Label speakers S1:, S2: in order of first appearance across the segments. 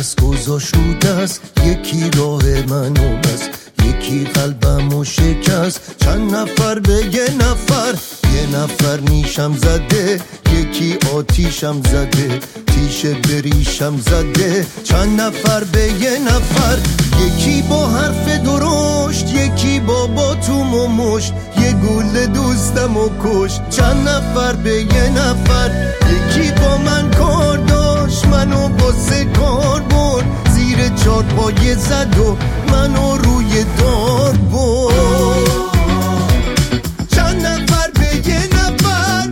S1: دست گذاشت رو دست، یکی راه منو بست، یکی قلبمو شکست. چند نفر به یه نفر نیشم زده، یکی آتیشم زده، تیشه بریشم زده. چند نفر به یه نفر، یکی با حرف درشت، یکی با باتوم و مشت، یه گل دوستمو کشت. چند نفر به یه نفر، یکی با من کار داشت، منو واسه کار برد، زیر چارپایه زد و منو روی دار برد. چند نفر به یه نفر،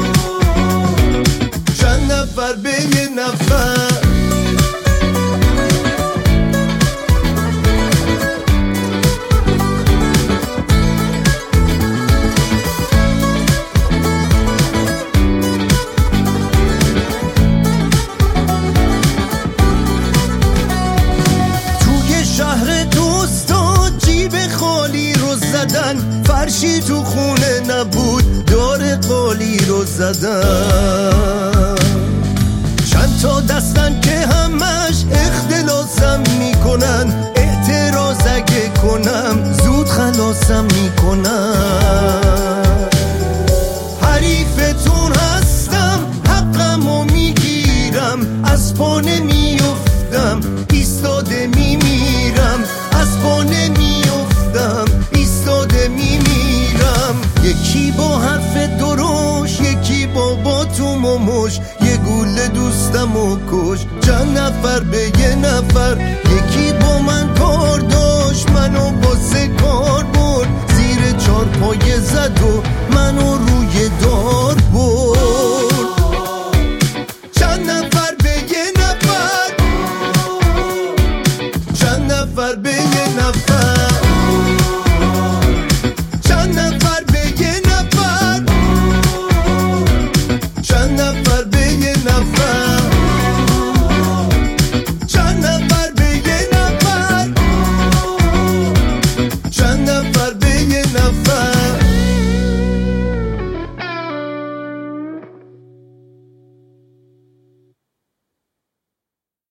S1: چند نفر به یه نفر. فرشی تو خونه نبود، دار قالی رو زدن. چند تا دستن که همش اختلاسم میکنن، اعتراض اگه کنم زود خلاصم میکنن. حریفتون هستم، حقمو میگیرم، از پا نمیافتم، ایستاده میمیرم، از پا نمیافتم، ایستاده میمیرم. یکی با حرف درشت، یکی با باتوم و مش، یه گوله دوستمو کش. چند نفر به یه نفر،